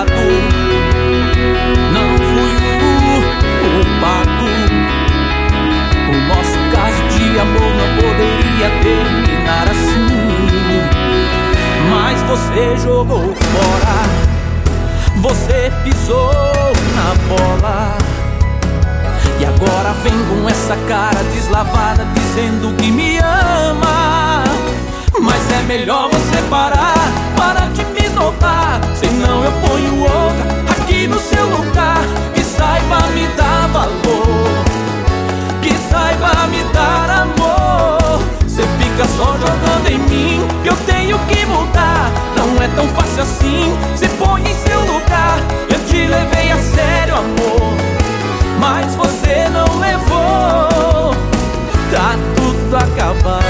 culpado. Não fui o culpado. O nosso caso de amor não poderia terminar assim. Mas você jogou fora, você pisou na bola. E agora vem com essa cara deslavada dizendo que me ama. Mas é melhor você parar, parar de me esnobar, senão eu ponho outra aqui no seu lugar. Que saiba me dar valor, que saiba me dar amor. Você fica só jogando em mim, que eu tenho que mudar. Não é tão fácil assim, se põe em seu lugar. Eu te levei a sério, amor, mas você não levou. Tá tudo acabado.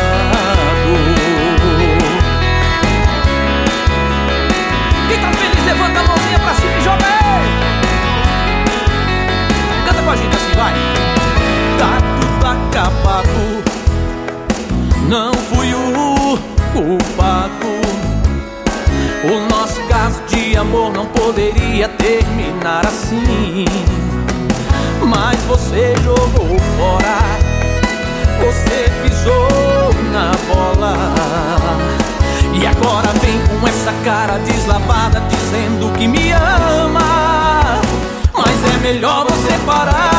Quem tá feliz levanta a mãozinha pra cima e joga aí. Canta com a gente assim, vai. Tá tudo acabado. Não fui o culpado. O nosso caso de amor não poderia terminar assim. Mas você jogou fora, você pisou na bola. E agora vem com essa cara deslavada dizendo que me ama. Mas é melhor você parar,